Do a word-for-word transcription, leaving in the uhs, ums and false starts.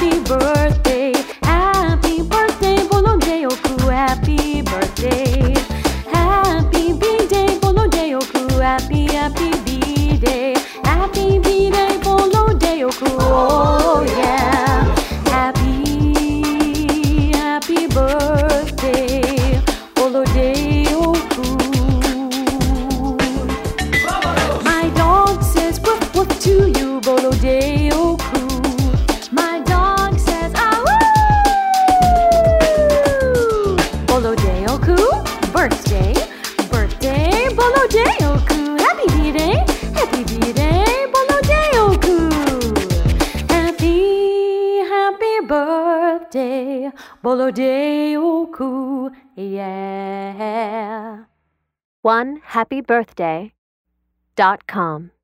happy birthday, happy birthday, bolonde oku, happy birthday, happy b-day, bolonde oku, happy, happy b-day, happy b-day, bolonde oku, oh yeah, happy, happy birthday, bolonde oku. My dog says woof woof to you, bolonde oku. My dog says ah woo! Bolonde oku, birthday, birthday, bolonde oku. Happy b-day, happy b-day, bolonde oku. Happy, happy birthday, bolonde oku, yeah. one happy birthday dot com